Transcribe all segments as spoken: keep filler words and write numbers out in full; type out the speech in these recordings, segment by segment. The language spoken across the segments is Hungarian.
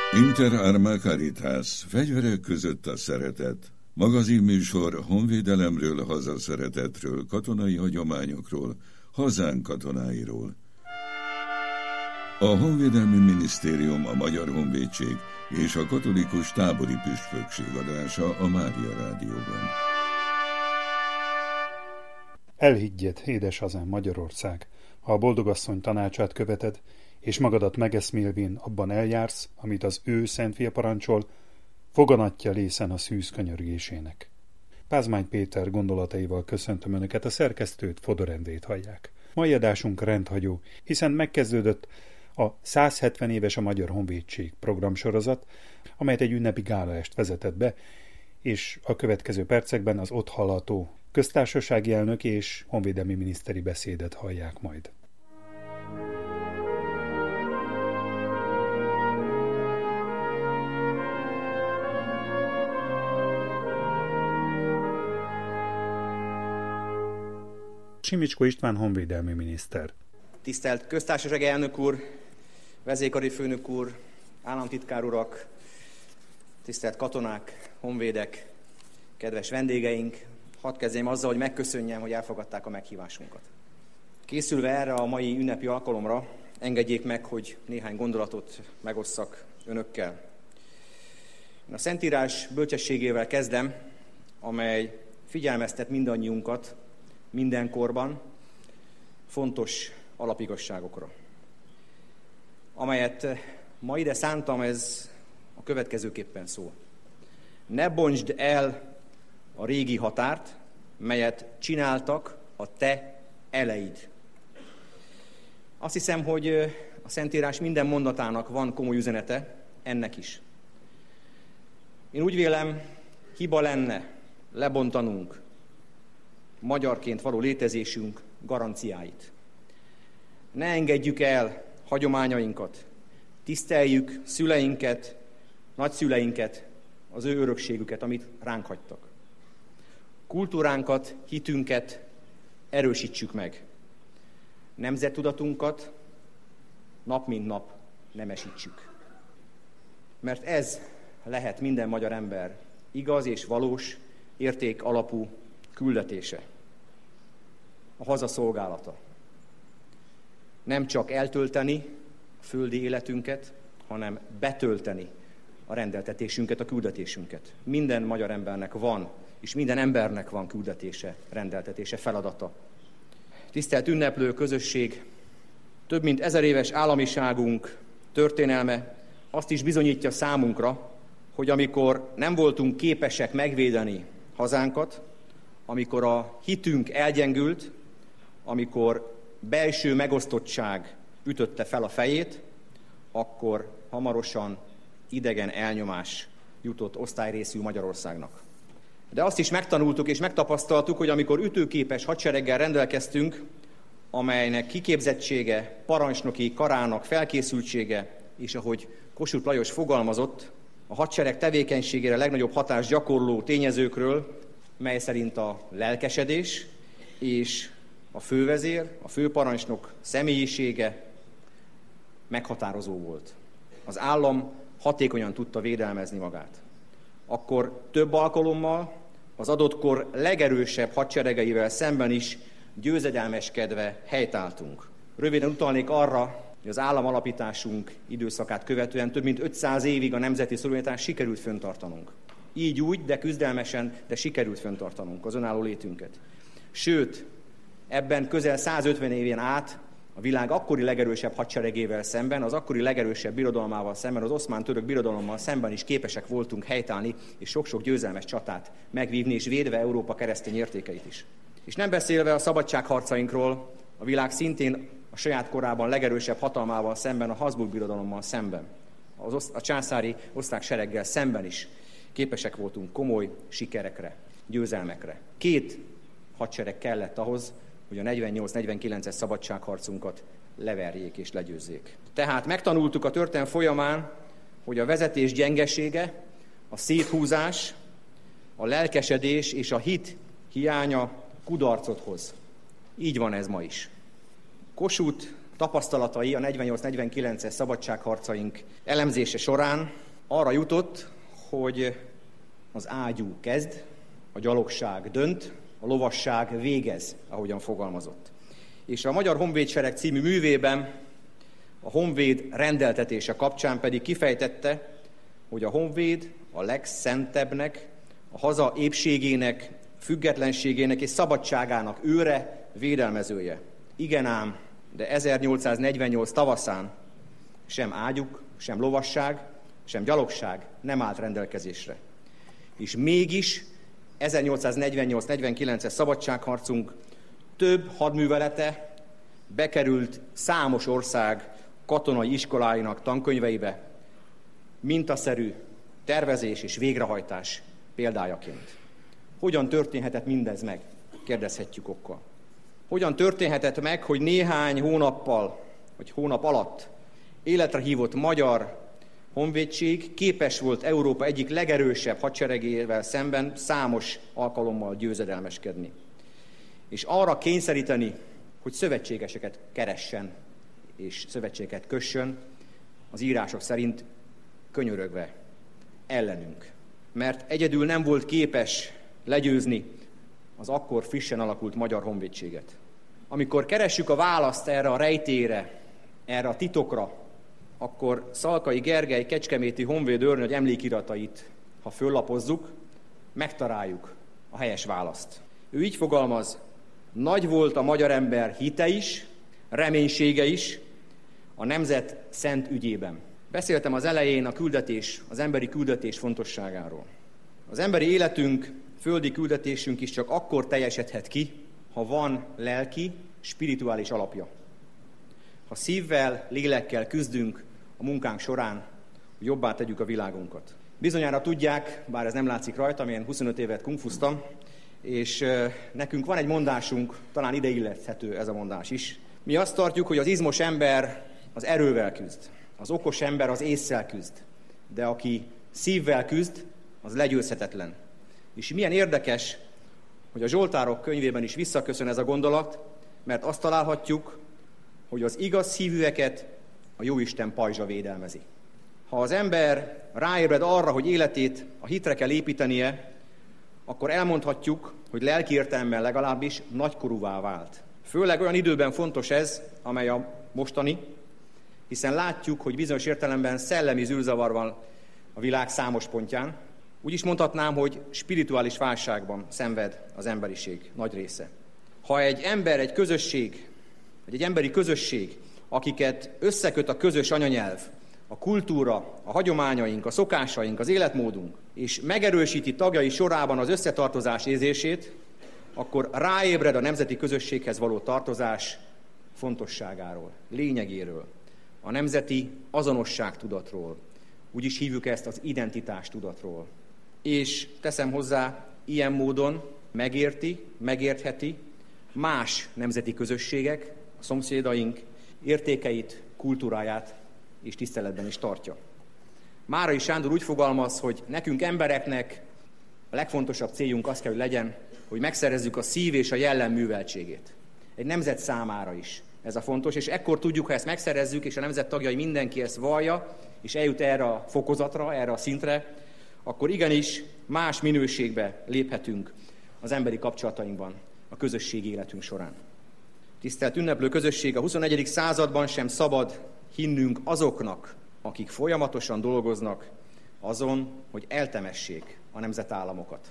Inter Arma Caritas, fegyverek között a szeretet. Magazinműsor honvédelemről, hazaszeretetről, katonai hagyományokról, hazánk katonáiról. A Honvédelmi Minisztérium, a Magyar Honvédség és a Katolikus Tábori Püspökség adása a Mária Rádióban. Elhiggyed, édes hazám Magyarország, ha a boldogasszony tanácsát követed, és magadat megeszmélvén abban eljársz, amit az ő szent fia parancsol, foganatja lészen a szűz könyörgésének. Pázmány Péter gondolataival köszöntöm Önöket, a szerkesztőt, Fodor Endrét hallják. Mai adásunk rendhagyó, hiszen megkezdődött a száz hetven éves a Magyar Honvédség programsorozat, amelyet egy ünnepi gálaest vezetett be, és a következő percekben az ott hallható köztársasági elnök és honvédelmi miniszteri beszédet hallják majd. Simicskó István honvédelmi miniszter. Tisztelt köztársasági elnök úr, vezérkari főnök úr, államtitkár urak, tisztelt katonák, honvédek, kedves vendégeink, hadd kezdjem azzal, hogy megköszönjem, hogy elfogadták a meghívásunkat. Készülve erre a mai ünnepi alkalomra, engedjék meg, hogy néhány gondolatot megosszak önökkel. A Szentírás bölcsességével kezdem, amely figyelmeztet mindannyiunkat mindenkorban fontos alapigazságokra. Amelyet ma ide szántam, ez a következőképpen szól. Ne bontsd el a régi határt, melyet csináltak a te eleid. Azt hiszem, hogy a Szentírás minden mondatának van komoly üzenete, ennek is. Én úgy vélem, hiba lenne lebontanunk magyarként való létezésünk garanciáit. Ne engedjük el hagyományainkat, tiszteljük szüleinket, nagyszüleinket, az ő örökségüket, amit ránk hagytak. Kultúránkat, hitünket erősítsük meg. Nemzettudatunkat nap mint nap nemesítsük. Mert ez lehet minden magyar ember igaz és valós, érték alapú küldetése. A hazaszolgálata. Nem csak eltölteni a földi életünket, hanem betölteni a rendeltetésünket, a küldetésünket. Minden magyar embernek van, és minden embernek van küldetése, rendeltetése, feladata. Tisztelt ünneplő közösség, több mint ezer éves államiságunk történelme azt is bizonyítja számunkra, hogy amikor nem voltunk képesek megvédeni hazánkat, amikor a hitünk elgyengült, amikor belső megosztottság ütötte fel a fejét, akkor hamarosan idegen elnyomás jutott osztályrészű Magyarországnak. De azt is megtanultuk és megtapasztaltuk, hogy amikor ütőképes hadsereggel rendelkeztünk, amelynek kiképzettsége, parancsnoki karának felkészültsége, és ahogy Kossuth Lajos fogalmazott, a hadsereg tevékenységére legnagyobb hatást gyakorló tényezőkről, mely szerint a lelkesedés és a fővezér, a főparancsnok személyisége meghatározó volt. Az állam hatékonyan tudta védelmezni magát. Akkor több alkalommal az adott kor legerősebb hadseregeivel szemben is győzedelmeskedve helytálltunk. Röviden utalnék arra, hogy az államalapításunk időszakát követően több mint ötszáz évig a nemzeti szuverenitást sikerült fenntartanunk. Így úgy, de küzdelmesen, de sikerült fenntartanunk az önálló létünket. Sőt, ebben közel százötven éven át a világ akkori legerősebb hadseregével szemben, az akkori legerősebb birodalmával szemben, az oszmán-török birodalommal szemben is képesek voltunk helytállni, és sok-sok győzelmes csatát megvívni, és védve Európa keresztény értékeit is. És nem beszélve a szabadságharcainkról, a világ szintén a saját korában legerősebb hatalmával szemben, a Habsburg birodalommal szemben, az osz- a császári osztrák sereggel szemben is képesek voltunk komoly sikerekre, győzelmekre. Két hadsereg kellett ahhoz, hogy a negyvennyolc negyvenkilences szabadságharcunkat leverjék és legyőzzék. Tehát megtanultuk a történelem folyamán, hogy a vezetés gyengesége, a széthúzás, a lelkesedés és a hit hiánya kudarcot hoz. Így van ez ma is. Kossuth tapasztalatai a negyvennyolc negyvenkilences szabadságharcaink elemzése során arra jutott, hogy az ágyú kezd, a gyalogság dönt, a lovasság végez, ahogyan fogalmazott. És a Magyar Honvédsereg című művében a honvéd rendeltetése kapcsán pedig kifejtette, hogy a honvéd a legszentebbnek, a haza épségének, függetlenségének és szabadságának őre, védelmezője. Igen ám, de ezernyolcszáznegyvennyolc tavaszán sem ágyuk, sem lovasság, sem gyalogság nem állt rendelkezésre. És mégis ezernyolcszáznegyvennyolc negyvenkilences szabadságharcunk több hadművelete bekerült számos ország katonai iskoláinak tankönyveibe, mintaszerű tervezés és végrehajtás példájaként. Hogyan történhetett mindez meg? Kérdezhetjük okkal. Hogyan történhetett meg, hogy néhány hónappal, vagy hónap alatt életre hívott magyar honvédség képes volt Európa egyik legerősebb hadseregével szemben számos alkalommal győzedelmeskedni. És arra kényszeríteni, hogy szövetségeseket keressen és szövetségeket kössön, az írások szerint könyörögve ellenünk. Mert egyedül nem volt képes legyőzni az akkor frissen alakult magyar honvédséget. Amikor keressük a választ erre a rejtére, erre a titokra, akkor Szalkai Gergely kecskeméti honvéd őrnagy emlékiratait, ha föllapozzuk, megtaláljuk a helyes választ. Ő így fogalmaz: nagy volt a magyar ember hite is, reménysége is a nemzet szent ügyében. Beszéltem az elején a küldetés, az emberi küldetés fontosságáról. Az emberi életünk, földi küldetésünk is csak akkor teljesedhet ki, ha van lelki, spirituális alapja. Ha szívvel, lélekkel küzdünk a munkánk során, hogy jobbá tegyük a világunkat. Bizonyára tudják, bár ez nem látszik rajtam, én huszonöt évet kungfuztam, és nekünk van egy mondásunk, talán ide illethető ez a mondás is. Mi azt tartjuk, hogy az izmos ember az erővel küzd, az okos ember az ésszel küzd, de aki szívvel küzd, az legyőzhetetlen. És milyen érdekes, hogy a Zsoltárok könyvében is visszaköszön ez a gondolat, mert azt találhatjuk, hogy az igaz szívűeket a Jóisten pajzsa védelmezi. Ha az ember ráébred arra, hogy életét a hitre kell építenie, akkor elmondhatjuk, hogy lelki értelemben legalábbis nagykorúvá vált. Főleg olyan időben fontos ez, amely a mostani, hiszen látjuk, hogy bizonyos értelemben szellemi zűrzavar van a világ számos pontján. Úgy is mondhatnám, hogy spirituális válságban szenved az emberiség nagy része. Ha egy ember, egy közösség, vagy egy emberi közösség, akiket összeköt a közös anyanyelv, a kultúra, a hagyományaink, a szokásaink, az életmódunk, és megerősíti tagjai sorában az összetartozás érzését, akkor ráébred a nemzeti közösséghez való tartozás fontosságáról, lényegéről, a nemzeti azonosságtudatról. Úgy is hívjuk ezt az identitástudatról. És teszem hozzá, ilyen módon megérti, megértheti más nemzeti közösségek, a szomszédaink értékeit, kultúráját és tiszteletben is tartja. Márai Sándor úgy fogalmaz, hogy nekünk embereknek a legfontosabb céljunk az kell, hogy legyen, hogy megszerezzük a szív és a jellem műveltségét. Egy nemzet számára is ez a fontos, és ekkor tudjuk, ha ezt megszerezzük, és a nemzet tagjai mindenki ezt vallja, és eljut erre a fokozatra, erre a szintre, akkor igenis más minőségbe léphetünk az emberi kapcsolatainkban, a közösségi életünk során. Tisztelt ünneplő közösség, a huszonegyedik században sem szabad hinnünk azoknak, akik folyamatosan dolgoznak azon, hogy eltemessék a nemzetállamokat.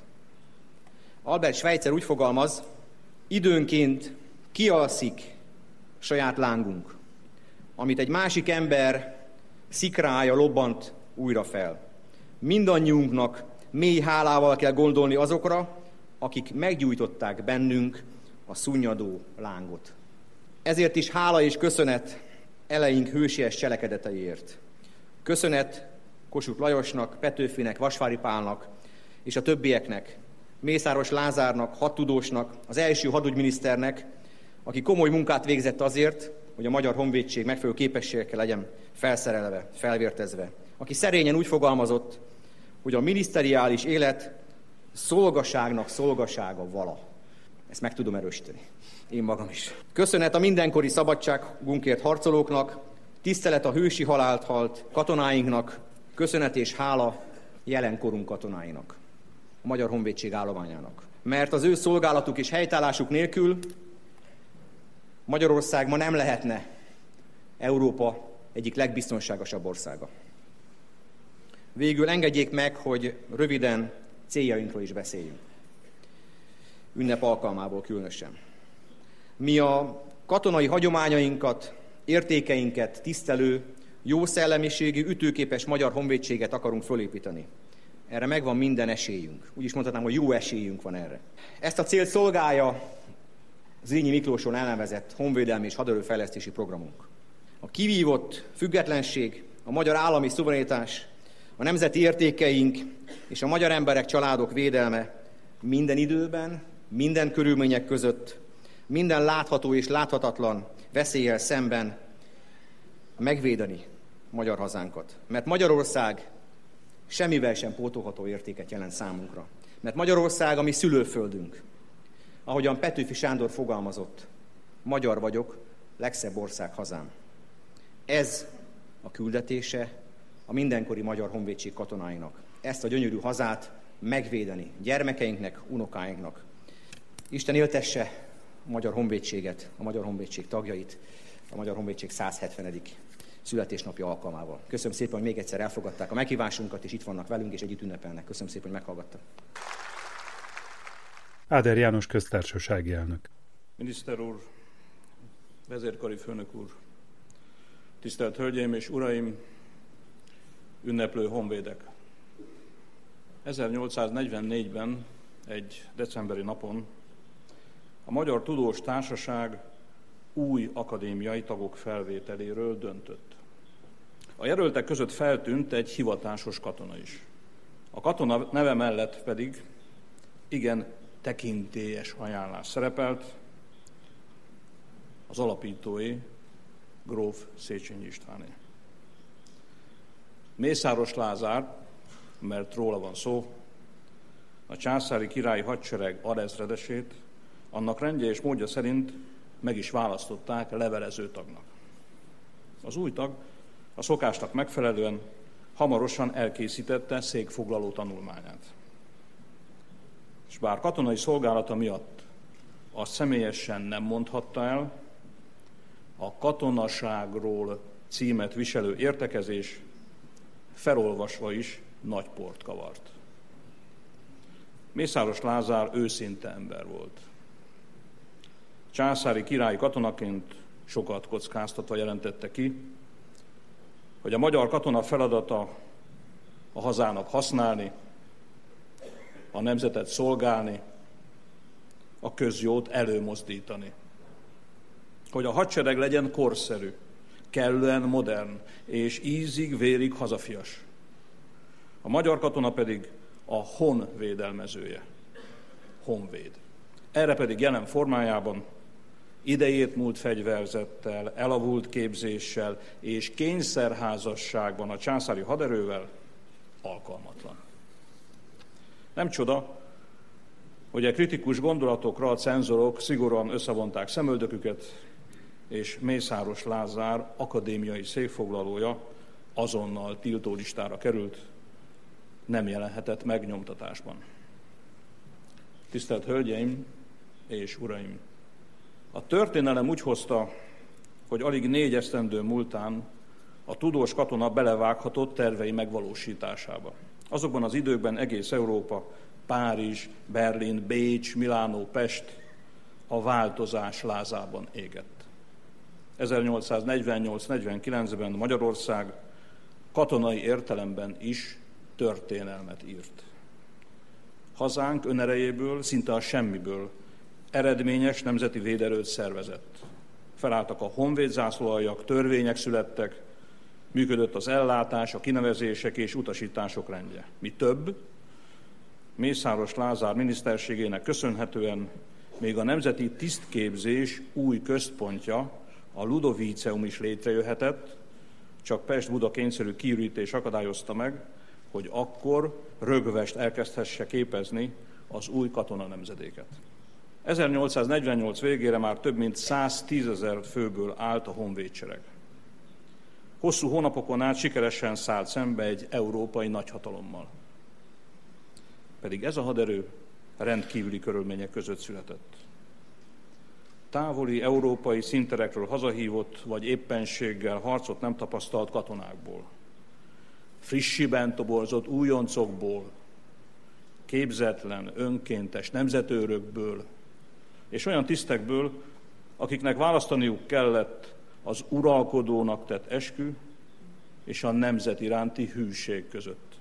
Albert Schweitzer úgy fogalmaz, időnként kialszik saját lángunk, amit egy másik ember szikrája lobbant újra fel. Mindannyiunknak mély hálával kell gondolni azokra, akik meggyújtották bennünk a szunnyadó lángot. Ezért is hála és köszönet eleink hősies cselekedeteiért. Köszönet Kossuth Lajosnak, Petőfinek, Vasvári Pálnak és a többieknek, Mészáros Lázárnak, hadtudósnak, az első hadügyminiszternek, aki komoly munkát végzett azért, hogy a magyar honvédség megfelelő képességekkel legyen felszerelve, felvértezve. Aki szerényen úgy fogalmazott, hogy a miniszteriális élet szolgaságnak szolgasága vala. Ezt meg tudom erősíteni. én magam is. Köszönet a mindenkori szabadságunkért harcolóknak, tisztelet a hősi halált halt katonáinknak, köszönet és hála jelenkorunk katonáinak, a Magyar Honvédség állományának. Mert az ő szolgálatuk és helytállásuk nélkül Magyarország ma nem lehetne Európa egyik legbiztonságosabb országa. Végül engedjék meg, hogy röviden céljainkról is beszéljünk. Ünnep alkalmából különösen. Mi a katonai hagyományainkat, értékeinket tisztelő, jó szellemiségű, ütőképes magyar honvédséget akarunk fölépíteni. Erre megvan minden esélyünk. Úgy is mondhatnám, hogy jó esélyünk van erre. Ezt a célt szolgálja Zrínyi Miklóson elnevezett honvédelmi és haderőfejlesztési programunk. A kivívott függetlenség, a magyar állami szuverenitás, a nemzeti értékeink és a magyar emberek, családok védelme minden időben, minden körülmények között, minden látható és láthatatlan veszéllyel szemben megvédeni magyar hazánkat. Mert Magyarország semmivel sem pótolható értéket jelent számunkra. Mert Magyarország a mi szülőföldünk. Ahogyan Petőfi Sándor fogalmazott, magyar vagyok, legszebb ország hazám. Ez a küldetése a mindenkori Magyar Honvédség katonáinak. Ezt a gyönyörű hazát megvédeni gyermekeinknek, unokáinknak. Isten éltesse a Magyar Honvédséget, a Magyar Honvédség tagjait, a Magyar Honvédség száz hetvenedik születésnapja alkalmával. Köszönöm szépen, hogy még egyszer elfogadták a meghívásunkat, és itt vannak velünk, és együtt ünnepelnek. Köszönöm szépen, hogy meghallgattak. Áder János köztársasági elnök. Miniszter úr, vezérkari főnök úr, tisztelt hölgyeim és uraim, ünneplő honvédek! ezernyolcszáznegyvennégyben, egy decemberi napon a Magyar Tudós Társaság új akadémiai tagok felvételéről döntött. A jelöltek között feltűnt egy hivatásos katona is. A katona neve mellett pedig igen tekintélyes ajánlás szerepelt, az alapítói gróf Széchenyi Istváné. Mészáros Lázár, mert róla van szó, a császári királyi hadsereg alezredesét annak rendje és módja szerint meg is választották levelező tagnak. Az új tag a szokásnak megfelelően hamarosan elkészítette székfoglaló tanulmányát. És bár katonai szolgálata miatt azt személyesen nem mondhatta el, a katonaságról címet viselő értekezés felolvasva is nagy port kavart. Mészáros Lázár őszinte ember volt. Császári királyi katonaként sokat kockáztatva jelentette ki, hogy a magyar katona feladata a hazának használni, a nemzetet szolgálni, a közjót előmozdítani. Hogy a hadsereg legyen korszerű, kellően modern és ízig-vérig hazafias. A magyar katona pedig a hon védelmezője, honvéd. Erre pedig jelen formájában, idejét múlt fegyverzettel, elavult képzéssel és kényszerházasságban a császári haderővel alkalmatlan. Nem csoda, hogy a kritikus gondolatokra a cenzorok szigorúan összevonták szemöldöküket, és Mészáros Lázár akadémiai székfoglalója azonnal tiltólistára került, nem jelenhetett meg nyomtatásban. Tisztelt hölgyeim és uraim! A történelem úgy hozta, hogy alig négy esztendő múltán a tudós katona belevághatott tervei megvalósításába. Azokban az időkben egész Európa, Párizs, Berlin, Bécs, Milánó, Pest a változás lázában égett. ezernyolcszáznegyvennyolc-negyvenkilencben Magyarország katonai értelemben is történelmet írt. Hazánk önerejéből, szinte a semmiből eredményes nemzeti véderőt szervezett. Felálltak a honvédzászlóaljak, törvények születtek, működött az ellátás, a kinevezések és utasítások rendje. Mi több, Mészáros Lázár miniszterségének köszönhetően még a nemzeti tisztképzés új központja, a Ludovíceum is létrejöhetett, csak Pest-Buda kényszerű kiürítés akadályozta meg, hogy akkor Rögvest elkezdhesse képezni az új katona nemzedéket. ezernyolcszáznegyvennyolc végére már több mint száztízezer főből állt a honvédsereg. Hosszú hónapokon át sikeresen szállt szembe egy európai nagyhatalommal. Pedig ez a haderő rendkívüli körülmények között született. Távoli európai színterekről hazahívott, vagy éppenséggel harcot nem tapasztalt katonákból, frissiben toborzott újoncokból, képzetlen, önkéntes nemzetőrökből, és olyan tisztekből, akiknek választaniuk kellett az uralkodónak tett eskü és a nemzet iránti hűség között.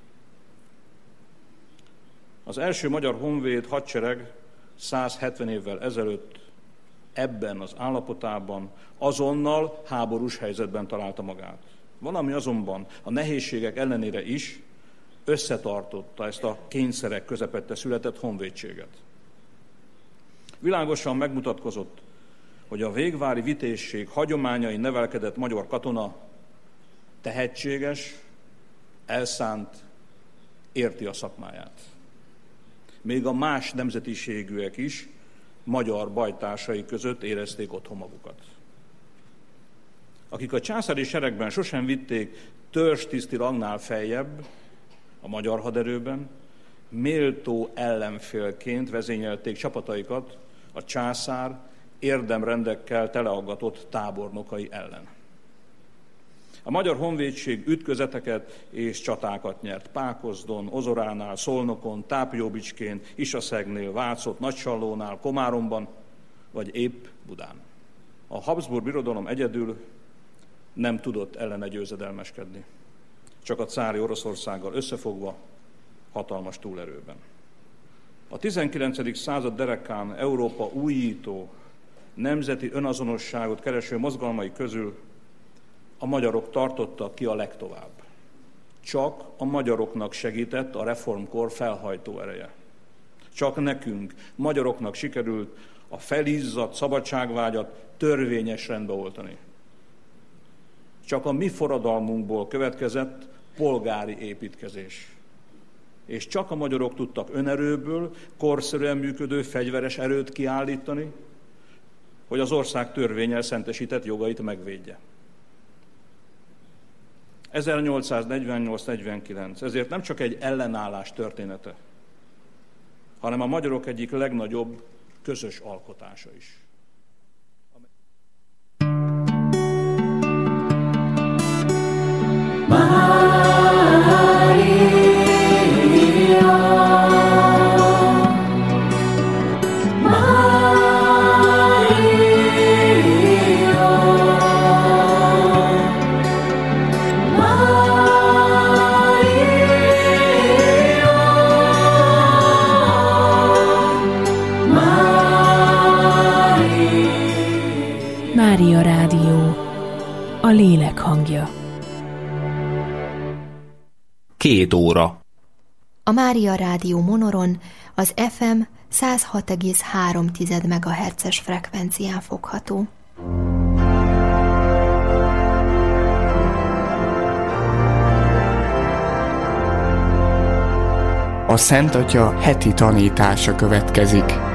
Az első magyar honvéd hadsereg százhetven évvel ezelőtt ebben az állapotában azonnal háborús helyzetben találta magát. Valami azonban a nehézségek ellenére is összetartotta ezt a kényszerek közepette született honvédséget. Világosan megmutatkozott, hogy a végvári vitézség hagyományain nevelkedett magyar katona tehetséges, elszánt, érti a szakmáját. Még a más nemzetiségűek is magyar bajtársai között érezték otthon magukat. Akik a császári seregben sosem vitték törzstiszti rangnál feljebb, a magyar haderőben, méltó ellenfélként vezényelték csapataikat a császár érdemrendekkel teleaggatott tábornokai ellen. A magyar honvédség ütközeteket és csatákat nyert Pákozdon, Ozoránál, Szolnokon, Tápjóbicskén, Isaszegnél, Vácott, Nagysallónál, Komáromban, vagy épp Budán. A Habsburg Birodalom egyedül nem tudott ellene győzedelmeskedni, csak a cári Oroszországgal összefogva hatalmas túlerőben. A tizenkilencedik század derekán Európa újító, nemzeti önazonosságot kereső mozgalmai közül a magyarok tartottak ki a legtovább. Csak a magyaroknak segített a reformkor felhajtó ereje. Csak nekünk, magyaroknak sikerült a felizzadt szabadságvágyat törvényes rendbe oltani. Csak a mi forradalmunkból következett polgári építkezés. És csak a magyarok tudtak önerőből korszerűen működő fegyveres erőt kiállítani, hogy az ország törvénnyel szentesített jogait megvédje. ezernyolcszáznegyvennyolc negyvenkilenc ezért nem csak egy ellenállás története, hanem a magyarok egyik legnagyobb közös alkotása is. Mária Rádió, a lélek hangja. Két óra. A Mária Rádió Monoron az ef em száz hat egész három megahertzes frekvencián fogható. A Szent Atya heti tanítása következik.